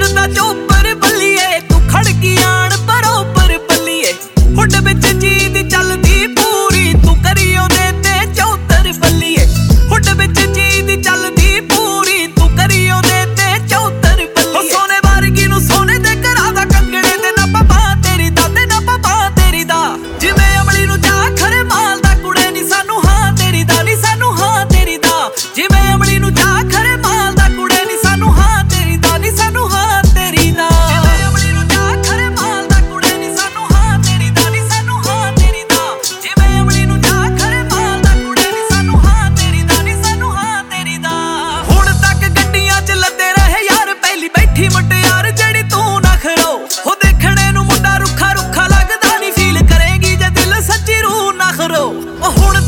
उड़दा चोपर बल्लिए तू खड़की आण बरोबर बल्लिए हुड विच चीज चलदी पूरी तू करियो दे ते चौतर बल्लिए हुड विच चीज चलदी पूरी तू करियो दे ते चौतर बल्लिए सोने वर्गी नू सोने दे घरा दा कंगणे ते ना पापा तेरी दा ते ना पापा तेरी दा जिवें अमली नू जा खरे माल दा कुड़े नी सानू हां तेरी दा नी सानू हां तेरी दा जिवें अमली नू जा खरे माल दा कुड़े नी सानू हां तेरी दा नी सानू हां तेरी दा जिवें अमली नू जा खरे माल दा कुड़े नी सानू हां तेरी दा नी सानू हां तेरी दा जिवें अमली नू जा खरे माल दा कुड़े नी सानू हां तेरी दा नी सानू हां तेरी दा हुण तक गड्डियां च लदे रहे यार पहली बैठी मुटियार जेड़ी तू ना खरो हो देखणे नू मुंडा रुखा रुखा लगदा नी फील करेगी जे दिल सच्ची रूह ना खरो हुण